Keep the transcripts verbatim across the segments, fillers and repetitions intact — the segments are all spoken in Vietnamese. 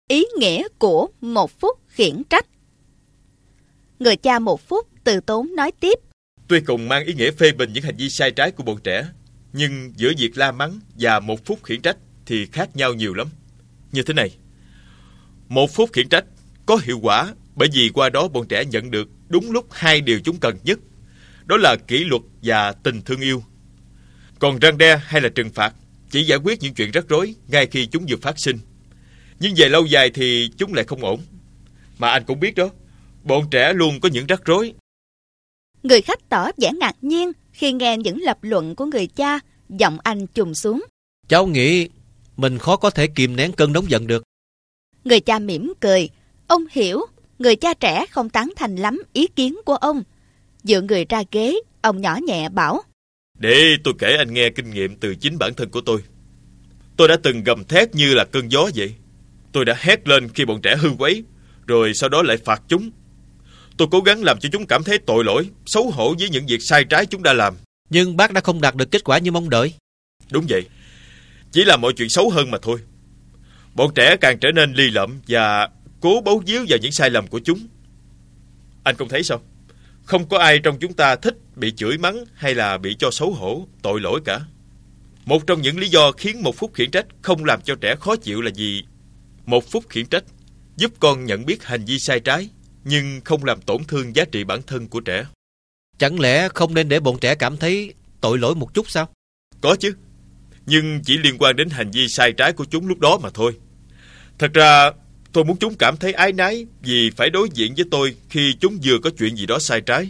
ý nghĩa của một phút khiển trách. Người cha một phút từ tốn nói tiếp. Tuy cùng mang ý nghĩa phê bình những hành vi sai trái của bọn trẻ, nhưng giữa việc la mắng và một phút khiển trách thì khác nhau nhiều lắm. Như thế này, một phút khiển trách có hiệu quả bởi vì qua đó bọn trẻ nhận được đúng lúc hai điều chúng cần nhất, đó là kỷ luật và tình thương yêu. Còn răn đe hay là trừng phạt chỉ giải quyết những chuyện rắc rối ngay khi chúng vừa phát sinh, nhưng về lâu dài thì chúng lại không ổn. Mà anh cũng biết đó, bọn trẻ luôn có những rắc rối. Người khách tỏ vẻ ngạc nhiên khi nghe những lập luận của người cha. Giọng anh trùng xuống. Cháu nghĩ mình khó có thể kìm nén cơn nóng giận được. Người cha mỉm cười. Ông hiểu người cha trẻ không tán thành lắm ý kiến của ông. Dựa người ra ghế, ông nhỏ nhẹ bảo. Để tôi kể anh nghe kinh nghiệm từ chính bản thân của tôi. Tôi đã từng gầm thét như là cơn gió vậy. Tôi đã hét lên khi bọn trẻ hư quấy, rồi sau đó lại phạt chúng. Tôi cố gắng làm cho chúng cảm thấy tội lỗi, xấu hổ với những việc sai trái chúng đã làm. Nhưng bác đã không đạt được kết quả như mong đợi. Đúng vậy. Chỉ là mọi chuyện xấu hơn mà thôi. Bọn trẻ càng trở nên lì lợm và cố bấu víu vào những sai lầm của chúng. Anh không thấy sao? Không có ai trong chúng ta thích bị chửi mắng hay là bị cho xấu hổ, tội lỗi cả. Một trong những lý do khiến một phút khiển trách không làm cho trẻ khó chịu là gì? Một phút khiển trách giúp con nhận biết hành vi sai trái, nhưng không làm tổn thương giá trị bản thân của trẻ. Chẳng lẽ không nên để bọn trẻ cảm thấy tội lỗi một chút sao? Có chứ, nhưng chỉ liên quan đến hành vi sai trái của chúng lúc đó mà thôi. Thật ra tôi muốn chúng cảm thấy áy náy vì phải đối diện với tôi khi chúng vừa có chuyện gì đó sai trái.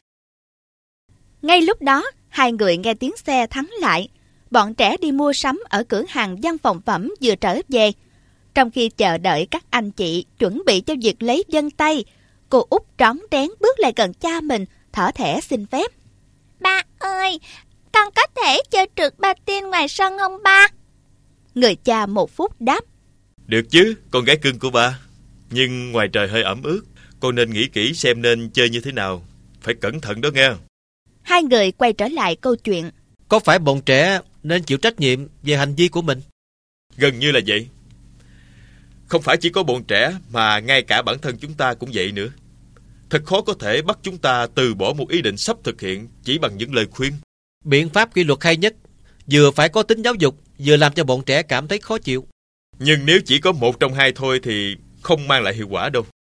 Ngay lúc đó, hai người nghe tiếng xe thắng lại. Bọn trẻ đi mua sắm ở cửa hàng văn phòng phẩm vừa trở về. Trong khi chờ đợi các anh chị chuẩn bị cho việc lấy vân tay, cô Út rón rén bước lại gần cha mình, thở thẻ xin phép. Ba ơi, con có thể chơi trượt patin ngoài sân không ba? Người cha một phút đáp. Được chứ, con gái cưng của ba. Nhưng ngoài trời hơi ẩm ướt, con nên nghĩ kỹ xem nên chơi như thế nào. Phải cẩn thận đó nghe. Hai người quay trở lại câu chuyện. Có phải bọn trẻ nên chịu trách nhiệm về hành vi của mình? Gần như là vậy. Không phải chỉ có bọn trẻ mà ngay cả bản thân chúng ta cũng vậy nữa. Thật khó có thể bắt chúng ta từ bỏ một ý định sắp thực hiện chỉ bằng những lời khuyên. Biện pháp kỷ luật hay nhất vừa phải có tính giáo dục, vừa làm cho bọn trẻ cảm thấy khó chịu. Nhưng nếu chỉ có một trong hai thôi thì không mang lại hiệu quả đâu.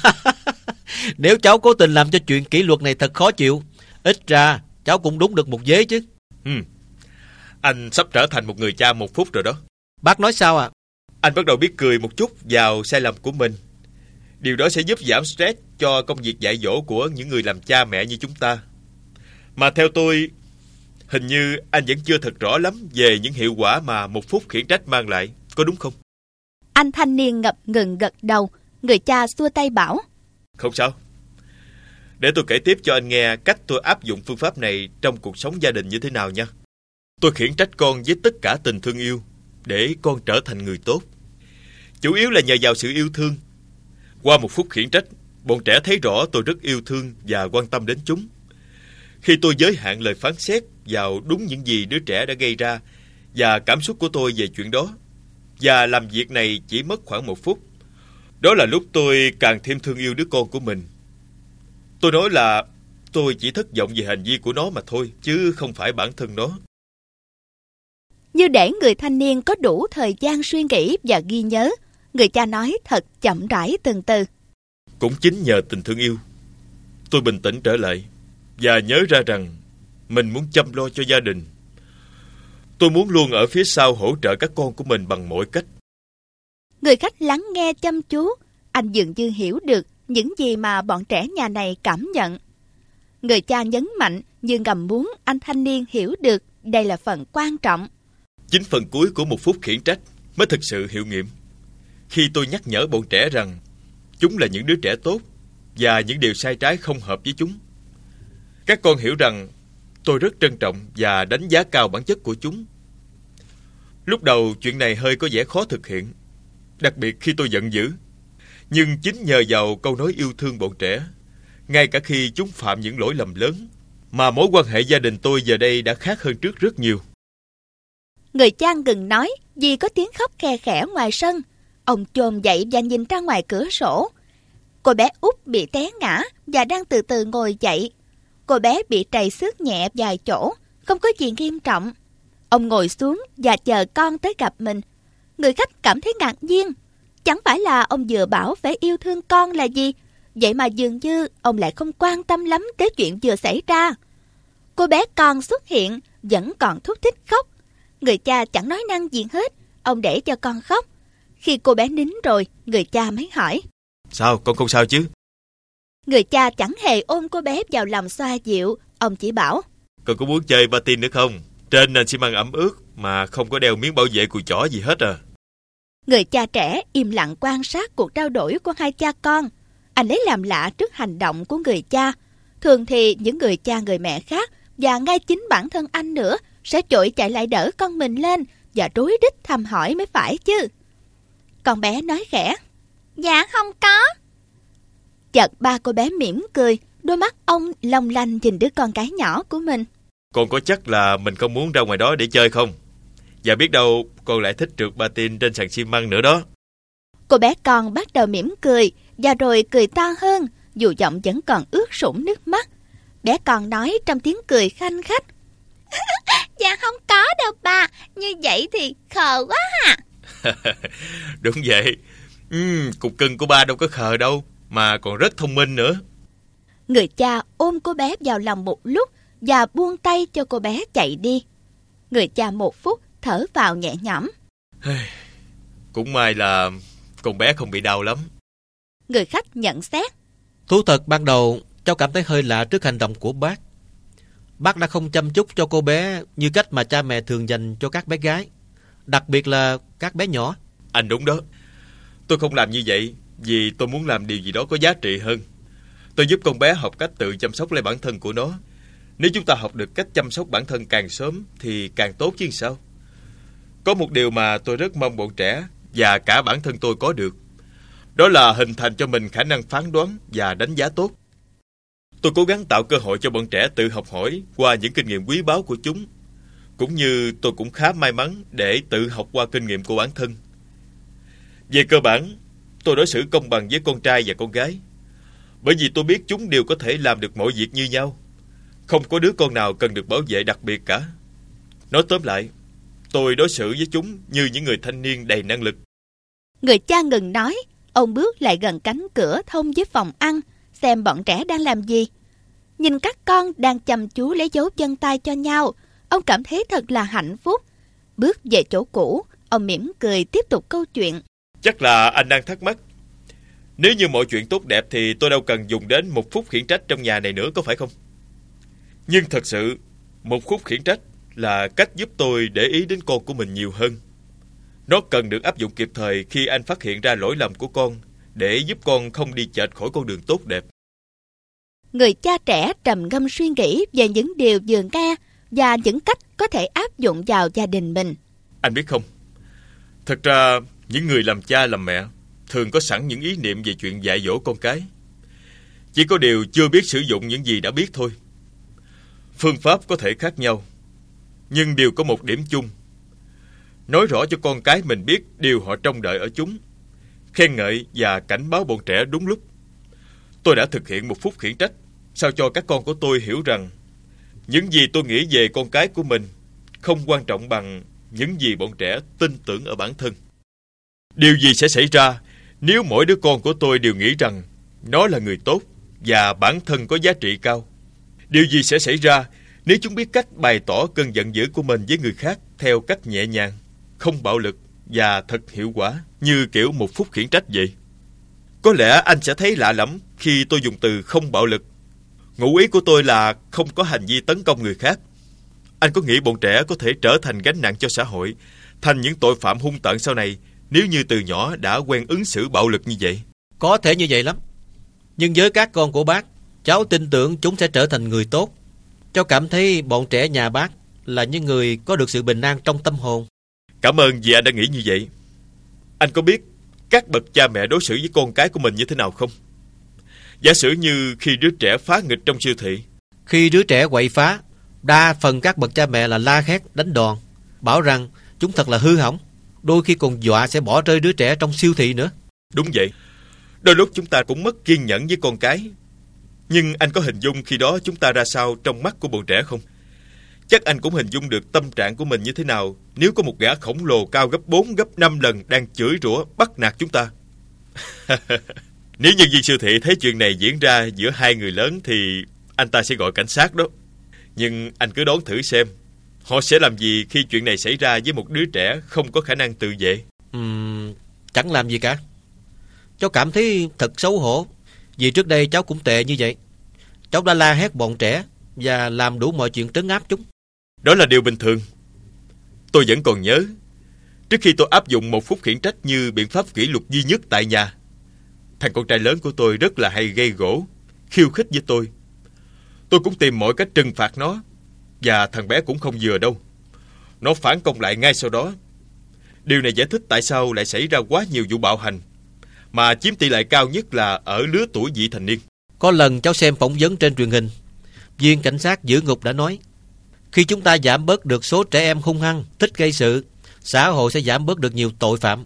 Nếu cháu cố tình làm cho chuyện kỷ luật này thật khó chịu, ít ra cháu cũng đúng được một vế chứ. Ừ. Anh sắp trở thành một người cha một phút rồi đó. Bác nói sao ạ? À? Anh bắt đầu biết cười một chút vào sai lầm của mình. Điều đó sẽ giúp giảm stress cho công việc dạy dỗ của những người làm cha mẹ như chúng ta. Mà theo tôi, hình như anh vẫn chưa thật rõ lắm về những hiệu quả mà một phút khiển trách mang lại, có đúng không? Anh thanh niên ngập ngừng gật đầu. Người cha xua tay bảo. Không sao. Để tôi kể tiếp cho anh nghe cách tôi áp dụng phương pháp này trong cuộc sống gia đình như thế nào nha. Tôi khiển trách con với tất cả tình thương yêu để con trở thành người tốt. Chủ yếu là nhờ vào sự yêu thương. Qua một phút khiển trách, bọn trẻ thấy rõ tôi rất yêu thương và quan tâm đến chúng. Khi tôi giới hạn lời phán xét vào đúng những gì đứa trẻ đã gây ra và cảm xúc của tôi về chuyện đó, và làm việc này chỉ mất khoảng một phút, đó là lúc tôi càng thêm thương yêu đứa con của mình. Tôi nói là tôi chỉ thất vọng về hành vi của nó mà thôi, chứ không phải bản thân nó. Như để người thanh niên có đủ thời gian suy nghĩ và ghi nhớ, người cha nói thật chậm rãi từng từ. Cũng chính nhờ tình thương yêu, tôi bình tĩnh trở lại và nhớ ra rằng mình muốn chăm lo cho gia đình. Tôi muốn luôn ở phía sau hỗ trợ các con của mình bằng mọi cách. Người khách lắng nghe chăm chú. Anh dường như hiểu được những gì mà bọn trẻ nhà này cảm nhận. Người cha nhấn mạnh như ngầm muốn anh thanh niên hiểu được đây là phần quan trọng. Chính phần cuối của một phút khiển trách mới thực sự hiệu nghiệm. Khi tôi nhắc nhở bọn trẻ rằng chúng là những đứa trẻ tốt và những điều sai trái không hợp với chúng, các con hiểu rằng tôi rất trân trọng và đánh giá cao bản chất của chúng. Lúc đầu chuyện này hơi có vẻ khó thực hiện, đặc biệt khi tôi giận dữ. Nhưng chính nhờ vào câu nói yêu thương bọn trẻ, ngay cả khi chúng phạm những lỗi lầm lớn, mà mối quan hệ gia đình tôi giờ đây đã khác hơn trước rất nhiều. Người cha ngừng nói vì có tiếng khóc khe khẽ ngoài sân. Ông chồm dậy và nhìn ra ngoài cửa sổ. Cô bé Út bị té ngã và đang từ từ ngồi dậy. Cô bé bị trầy xước nhẹ vài chỗ, không có gì nghiêm trọng. Ông ngồi xuống và chờ con tới gặp mình. Người khách cảm thấy ngạc nhiên. Chẳng phải là ông vừa bảo phải yêu thương con là gì, vậy mà dường như ông lại không quan tâm lắm tới chuyện vừa xảy ra. Cô bé con xuất hiện, vẫn còn thút thít khóc. Người cha chẳng nói năng gì hết, ông để cho con khóc. Khi cô bé nín rồi, người cha mới hỏi: Sao, con không sao chứ? Người cha chẳng hề ôm cô bé vào lòng xoa dịu. Ông chỉ bảo: Con có muốn chơi patin nữa không? Trên nền xi măng ẩm ướt mà không có đeo miếng bảo vệ cùi chỏ gì hết à. Người cha trẻ im lặng quan sát cuộc trao đổi của hai cha con. Anh lấy làm lạ trước hành động của người cha. Thường thì những người cha người mẹ khác, và ngay chính bản thân anh nữa, sẽ trội chạy lại đỡ con mình lên và rối rít thăm hỏi mới phải chứ. Con bé nói khẽ: Dạ không có. Chợt ba cô bé mỉm cười, đôi mắt ông long lanh nhìn đứa con gái nhỏ của mình. Con có chắc là mình không muốn ra ngoài đó để chơi không? Và biết đâu con lại thích trượt patin trên sàn xi măng nữa đó. Cô bé con bắt đầu mỉm cười, và rồi cười to hơn, dù giọng vẫn còn ướt sũng nước mắt. Bé con nói trong tiếng cười khanh khách: Dạ không có đâu ba, như vậy thì khờ quá hả? Đúng vậy. uhm, Cục cưng của ba đâu có khờ đâu, mà còn rất thông minh nữa. Người cha ôm cô bé vào lòng một lúc và buông tay cho cô bé chạy đi. Người cha một phút thở vào nhẹ nhõm. Cũng may là con bé không bị đau lắm. Người khách nhận xét: Thú thật ban đầu cháu cảm thấy hơi lạ trước hành động của bác. Bác đã không chăm chút cho cô bé như cách mà cha mẹ thường dành cho các bé gái, đặc biệt là các bé nhỏ. Anh đúng đó. Tôi không làm như vậy vì tôi muốn làm điều gì đó có giá trị hơn. Tôi giúp con bé học cách tự chăm sóc lấy bản thân của nó. Nếu chúng ta học được cách chăm sóc bản thân càng sớm thì càng tốt chứ sao. Có một điều mà tôi rất mong bọn trẻ và cả bản thân tôi có được, đó là hình thành cho mình khả năng phán đoán và đánh giá tốt. Tôi cố gắng tạo cơ hội cho bọn trẻ tự học hỏi qua những kinh nghiệm quý báu của chúng, cũng như tôi cũng khá may mắn để tự học qua kinh nghiệm của bản thân. Về cơ bản, tôi đối xử công bằng với con trai và con gái, bởi vì tôi biết chúng đều có thể làm được mọi việc như nhau. Không có đứa con nào cần được bảo vệ đặc biệt cả. Nói tóm lại, tôi đối xử với chúng như những người thanh niên đầy năng lực. Người cha ngừng nói, ông bước lại gần cánh cửa thông với phòng ăn, xem bọn trẻ đang làm gì. Nhìn các con đang chăm chú lấy dấu chân tay cho nhau, ông cảm thấy thật là hạnh phúc. Bước về chỗ cũ, ông mỉm cười tiếp tục câu chuyện. Chắc là anh đang thắc mắc, nếu như mọi chuyện tốt đẹp thì tôi đâu cần dùng đến một phút khiển trách trong nhà này nữa, có phải không? Nhưng thật sự, một phút khiển trách là cách giúp tôi để ý đến con của mình nhiều hơn. Nó cần được áp dụng kịp thời khi anh phát hiện ra lỗi lầm của con, để giúp con không đi chệch khỏi con đường tốt đẹp. Người cha trẻ trầm ngâm suy nghĩ về những điều vừa nghe và những cách có thể áp dụng vào gia đình mình. Anh biết không, thật ra những người làm cha làm mẹ thường có sẵn những ý niệm về chuyện dạy dỗ con cái. Chỉ có điều chưa biết sử dụng những gì đã biết thôi. Phương pháp có thể khác nhau, nhưng đều có một điểm chung: nói rõ cho con cái mình biết điều họ trông đợi ở chúng, khen ngợi và cảnh báo bọn trẻ đúng lúc. Tôi đã thực hiện một phút khiển trách, sao cho các con của tôi hiểu rằng những gì tôi nghĩ về con cái của mình không quan trọng bằng những gì bọn trẻ tin tưởng ở bản thân. Điều gì sẽ xảy ra nếu mỗi đứa con của tôi đều nghĩ rằng nó là người tốt và bản thân có giá trị cao? Điều gì sẽ xảy ra nếu chúng biết cách bày tỏ cơn giận dữ của mình với người khác theo cách nhẹ nhàng, không bạo lực và thật hiệu quả, như kiểu một phút khiển trách vậy? Có lẽ anh sẽ thấy lạ lắm khi tôi dùng từ không bạo lực. Ngụ ý của tôi là không có hành vi tấn công người khác. Anh có nghĩ bọn trẻ có thể trở thành gánh nặng cho xã hội, thành những tội phạm hung tợn sau này, nếu như từ nhỏ đã quen ứng xử bạo lực như vậy? Có thể như vậy lắm. Nhưng với các con của bác, cháu tin tưởng chúng sẽ trở thành người tốt. Cháu cảm thấy bọn trẻ nhà bác là những người có được sự bình an trong tâm hồn. Cảm ơn vì anh đã nghĩ như vậy. Anh có biết các bậc cha mẹ đối xử với con cái của mình như thế nào không? Giả sử như khi đứa trẻ phá nghịch trong siêu thị. Khi đứa trẻ quậy phá, đa phần các bậc cha mẹ là la hét, đánh đòn, bảo rằng chúng thật là hư hỏng. Đôi khi còn dọa sẽ bỏ rơi đứa trẻ trong siêu thị nữa. Đúng vậy. Đôi lúc chúng ta cũng mất kiên nhẫn với con cái. Nhưng anh có hình dung khi đó chúng ta ra sao trong mắt của bọn trẻ không? Chắc anh cũng hình dung được tâm trạng của mình như thế nào nếu có một gã khổng lồ cao gấp bốn, gấp năm lần đang chửi rủa bắt nạt chúng ta. Nếu nhân viên siêu thị thấy chuyện này diễn ra giữa hai người lớn thì anh ta sẽ gọi cảnh sát đó. Nhưng anh cứ đoán thử xem, họ sẽ làm gì khi chuyện này xảy ra với một đứa trẻ không có khả năng tự vệ? Uhm, chẳng làm gì cả. Cháu cảm thấy thật xấu hổ, vì trước đây cháu cũng tệ như vậy. Cháu đã la hét bọn trẻ và làm đủ mọi chuyện trấn áp chúng. Đó là điều bình thường. Tôi vẫn còn nhớ, trước khi tôi áp dụng một phút khiển trách như biện pháp kỷ luật duy nhất tại nhà, thằng con trai lớn của tôi rất là hay gây gổ, khiêu khích với tôi. Tôi cũng tìm mọi cách trừng phạt nó, và thằng bé cũng không vừa đâu. Nó phản công lại ngay sau đó. Điều này giải thích tại sao lại xảy ra quá nhiều vụ bạo hành, mà chiếm tỷ lệ cao nhất là ở lứa tuổi vị thành niên. Có lần cháu xem phỏng vấn trên truyền hình, viên cảnh sát giữ ngục đã nói, khi chúng ta giảm bớt được số trẻ em hung hăng, thích gây sự, xã hội sẽ giảm bớt được nhiều tội phạm.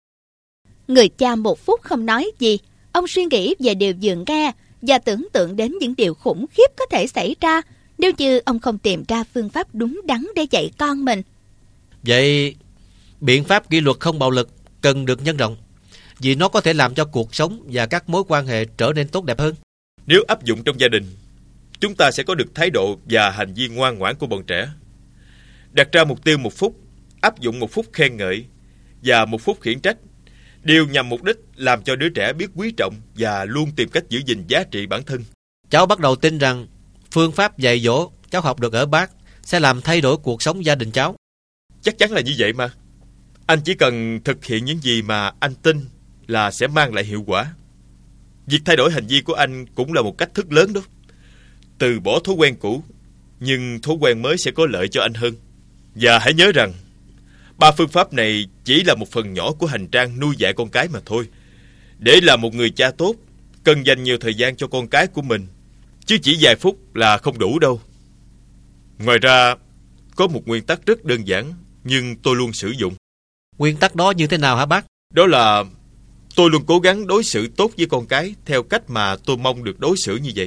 Người cha một phút không nói gì. Ông suy nghĩ về điều vừa nghe và tưởng tượng đến những điều khủng khiếp có thể xảy ra nếu như ông không tìm ra phương pháp đúng đắn để dạy con mình. Vậy, biện pháp kỷ luật không bạo lực cần được nhân rộng, vì nó có thể làm cho cuộc sống và các mối quan hệ trở nên tốt đẹp hơn. Nếu áp dụng trong gia đình, chúng ta sẽ có được thái độ và hành vi ngoan ngoãn của bọn trẻ. Đặt ra mục tiêu một phút, áp dụng một phút khen ngợi và một phút khiển trách, đều nhằm mục đích làm cho đứa trẻ biết quý trọng và luôn tìm cách giữ gìn giá trị bản thân. Cháu bắt đầu tin rằng phương pháp dạy dỗ cháu học được ở bác sẽ làm thay đổi cuộc sống gia đình cháu. Chắc chắn là như vậy mà. Anh chỉ cần thực hiện những gì mà anh tin là sẽ mang lại hiệu quả. Việc thay đổi hành vi của anh cũng là một cách thức lớn đó. Từ bỏ thói quen cũ, nhưng thói quen mới sẽ có lợi cho anh hơn. Và hãy nhớ rằng, ba phương pháp này chỉ là một phần nhỏ của hành trang nuôi dạy con cái mà thôi. Để làm một người cha tốt, cần dành nhiều thời gian cho con cái của mình, chứ chỉ vài phút là không đủ đâu. Ngoài ra, có một nguyên tắc rất đơn giản, nhưng tôi luôn sử dụng. Nguyên tắc đó như thế nào hả bác? Đó là tôi luôn cố gắng đối xử tốt với con cái theo cách mà tôi mong được đối xử như vậy.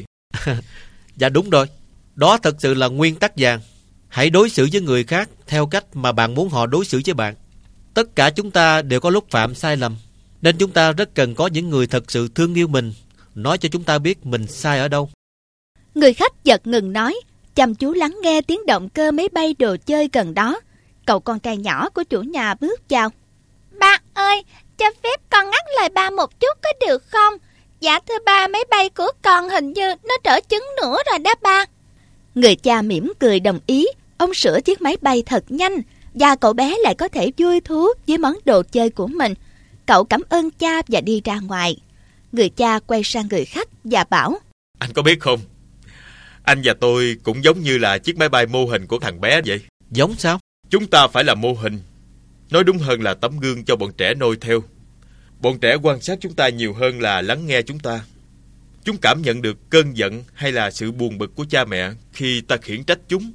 Dạ đúng rồi, đó thật sự là nguyên tắc vàng. Hãy đối xử với người khác theo cách mà bạn muốn họ đối xử với bạn. Tất cả chúng ta đều có lúc phạm sai lầm, nên chúng ta rất cần có những người thật sự thương yêu mình, nói cho chúng ta biết mình sai ở đâu. Người khách giật ngừng nói, chăm chú lắng nghe tiếng động cơ máy bay đồ chơi gần đó. Cậu con trai nhỏ của chủ nhà bước vào. Ba ơi, cho phép con ngắt lời ba một chút có được không? Dạ thưa ba, máy bay của con hình như nó trở trứng nữa rồi đó ba. Người cha mỉm cười đồng ý. Ông sửa chiếc máy bay thật nhanh, và cậu bé lại có thể vui thú với món đồ chơi của mình. Cậu cảm ơn cha và đi ra ngoài. Người cha quay sang người khách và bảo, anh có biết không, anh và tôi cũng giống như là chiếc máy bay mô hình của thằng bé vậy. Giống sao? Chúng ta phải là mô hình, nói đúng hơn là tấm gương cho bọn trẻ noi theo. Bọn trẻ quan sát chúng ta nhiều hơn là lắng nghe chúng ta. Chúng cảm nhận được cơn giận hay là sự buồn bực của cha mẹ khi ta khiển trách chúng.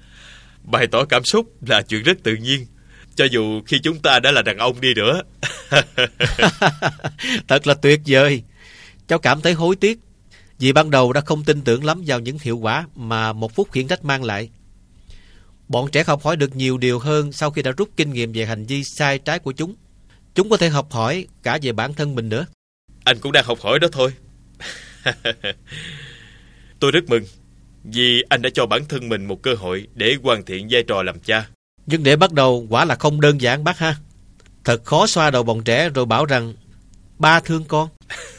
Bày tỏ cảm xúc là chuyện rất tự nhiên, cho dù khi chúng ta đã là đàn ông đi nữa. Thật là tuyệt vời. Cháu cảm thấy hối tiếc vì ban đầu đã không tin tưởng lắm vào những hiệu quả mà một phút khiển trách mang lại. Bọn trẻ học hỏi được nhiều điều hơn sau khi đã rút kinh nghiệm về hành vi sai trái của chúng. Chúng có thể học hỏi cả về bản thân mình nữa. Anh cũng đang học hỏi đó thôi. Tôi rất mừng vì anh đã cho bản thân mình một cơ hội để hoàn thiện vai trò làm cha. Nhưng để bắt đầu quả là không đơn giản bác ha. Thật khó xoa đầu bọn trẻ rồi bảo rằng ba thương con.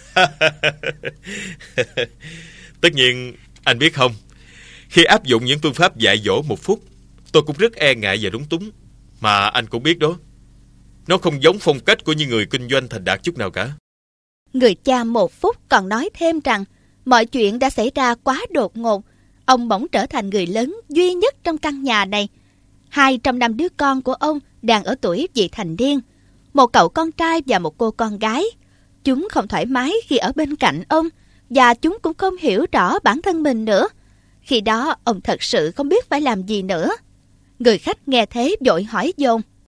Tất nhiên, anh biết không, khi áp dụng những phương pháp dạy dỗ một phút, tôi cũng rất e ngại và lúng túng. Mà anh cũng biết đó, nó không giống phong cách của những người kinh doanh thành đạt chút nào cả. Người cha một phút còn nói thêm rằng mọi chuyện đã xảy ra quá đột ngột. Ông bỗng trở thành người lớn duy nhất trong căn nhà này. Hai trong năm đứa con của ông đang ở tuổi vị thành niên, một cậu con trai và một cô con gái. Chúng không thoải mái khi ở bên cạnh ông, và chúng cũng không hiểu rõ bản thân mình nữa. Khi đó ông thật sự không biết phải làm gì nữa. Người khách nghe thế vội hỏi dồn,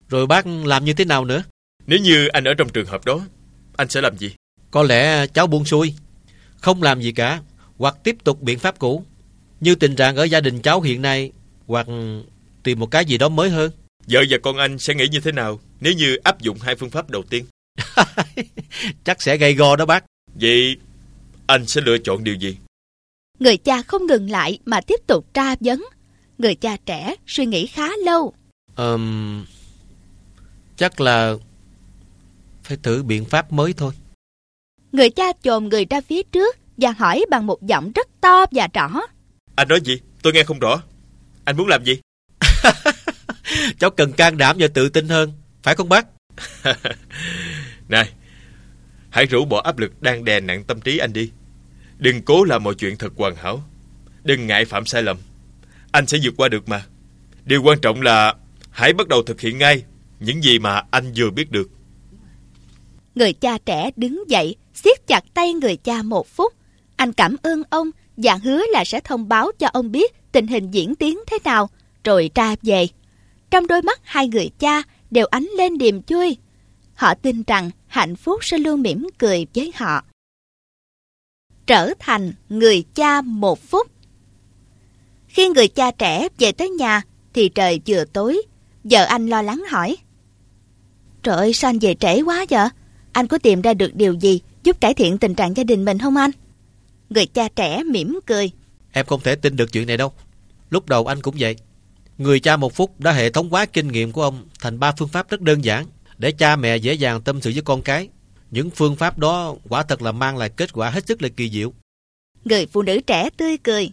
Rồi bác làm như thế nào nữa? Nếu như anh ở trong trường hợp đó, anh sẽ làm gì? Có lẽ cháu buông xuôi, không làm gì cả, hoặc tiếp tục biện pháp cũ, như tình trạng ở gia đình cháu hiện nay, hoặc tìm một cái gì đó mới hơn. Vợ và con anh sẽ nghĩ như thế nào nếu như áp dụng hai phương pháp đầu tiên? Chắc sẽ gay go đó bác. Vậy anh sẽ lựa chọn điều gì? Người cha không ngừng lại mà tiếp tục tra vấn. Người cha trẻ suy nghĩ khá lâu. um, Chắc là phải thử biện pháp mới thôi. Người cha chồm người ra phía trước và hỏi bằng một giọng rất to và rõ. Anh nói gì? Tôi nghe không rõ. Anh muốn làm gì? Cháu cần can đảm và tự tin hơn, phải không bác? Này, hãy rũ bỏ áp lực đang đè nặng tâm trí anh đi. Đừng cố làm mọi chuyện thật hoàn hảo. Đừng ngại phạm sai lầm. Anh sẽ vượt qua được mà. Điều quan trọng là hãy bắt đầu thực hiện ngay những gì mà anh vừa biết được. Người cha trẻ đứng dậy, siết chặt tay người cha một phút. Anh cảm ơn ông và hứa là sẽ thông báo cho ông biết tình hình diễn tiến thế nào, rồi ra về. Trong đôi mắt hai người cha đều ánh lên niềm vui. Họ tin rằng hạnh phúc sẽ luôn mỉm cười với họ. Trở thành người cha một phút. Khi người cha trẻ về tới nhà thì trời vừa tối. Vợ anh lo lắng hỏi: Trời ơi, sao anh về trễ quá vậy? Anh có tìm ra được điều gì giúp cải thiện tình trạng gia đình mình không anh? Người cha trẻ mỉm cười: Em không thể tin được chuyện này đâu. Lúc đầu anh cũng vậy. Người cha một phút đã hệ thống hóa kinh nghiệm của ông thành ba phương pháp rất đơn giản để cha mẹ dễ dàng tâm sự với con cái. Những phương pháp đó quả thật là mang lại kết quả hết sức là kỳ diệu. Người phụ nữ trẻ tươi cười: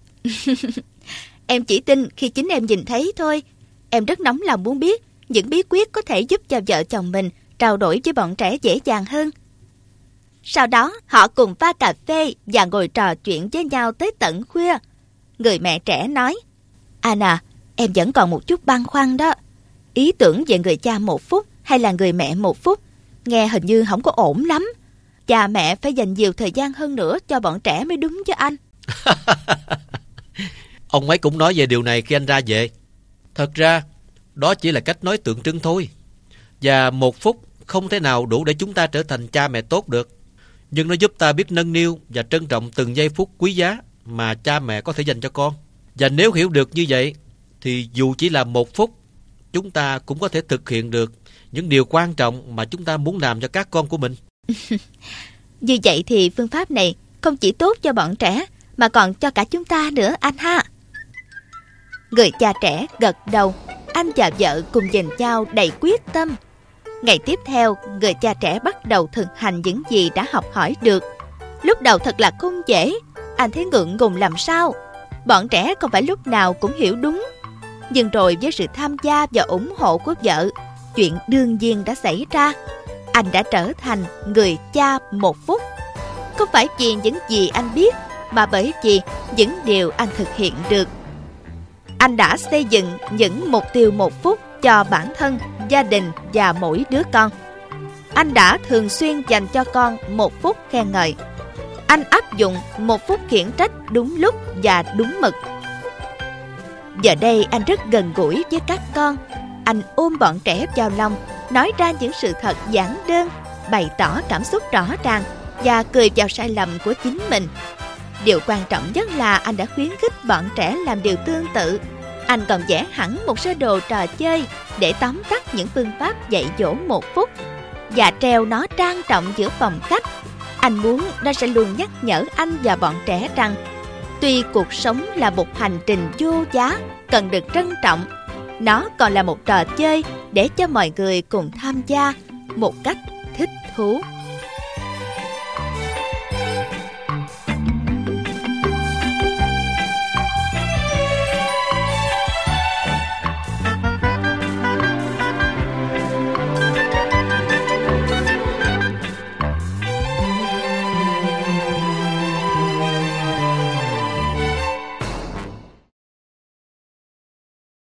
Em chỉ tin khi chính em nhìn thấy thôi. Em rất nóng lòng muốn biết những bí quyết có thể giúp cho vợ chồng mình trao đổi với bọn trẻ dễ dàng hơn. Sau đó họ cùng pha cà phê và ngồi trò chuyện với nhau tới tận khuya. Người mẹ trẻ nói: Anh à, em vẫn còn một chút băn khoăn đó. Ý tưởng về người cha một phút hay là người mẹ một phút nghe hình như không có ổn lắm. Cha mẹ phải dành nhiều thời gian hơn nữa cho bọn trẻ mới đúng chứ anh. Ông ấy cũng nói về điều này khi anh ra về. Thật ra đó chỉ là cách nói tượng trưng thôi. Và một phút không thể nào đủ để chúng ta trở thành cha mẹ tốt được. Nhưng nó giúp ta biết nâng niu và trân trọng từng giây phút quý giá mà cha mẹ có thể dành cho con. Và nếu hiểu được như vậy thì dù chỉ là một phút, chúng ta cũng có thể thực hiện được những điều quan trọng mà chúng ta muốn làm cho các con của mình. Như vậy thì phương pháp này không chỉ tốt cho bọn trẻ mà còn cho cả chúng ta nữa anh ha. Người cha trẻ gật đầu. Anh và vợ cùng nhìn nhau đầy quyết tâm. Ngày tiếp theo, người cha trẻ bắt đầu thực hành những gì đã học hỏi được. Lúc đầu thật là không dễ. Anh thấy ngượng ngùng làm sao. Bọn trẻ không phải lúc nào cũng hiểu đúng. Nhưng rồi với sự tham gia và ủng hộ của vợ, chuyện đương nhiên đã xảy ra. Anh đã trở thành người cha một phút. Không phải vì những gì anh biết, mà bởi vì những điều anh thực hiện được. Anh đã xây dựng những mục tiêu một phút cho bản thân, gia đình và mỗi đứa con. Anh đã thường xuyên dành cho con một phút khen ngợi. Anh áp dụng một phút khiển trách đúng lúc và đúng mực. Giờ đây anh rất gần gũi với các con. Anh ôm bọn trẻ vào lòng, nói ra những sự thật giản đơn, bày tỏ cảm xúc rõ ràng và cười vào sai lầm của chính mình. Điều quan trọng nhất là anh đã khuyến khích bọn trẻ làm điều tương tự. Anh còn vẽ hẳn một sơ đồ trò chơi để tóm tắt những phương pháp dạy dỗ một phút và treo nó trang trọng giữa phòng khách. Anh muốn nó sẽ luôn nhắc nhở anh và bọn trẻ rằng tuy cuộc sống là một hành trình vô giá cần được trân trọng, nó còn là một trò chơi để cho mọi người cùng tham gia một cách thích thú.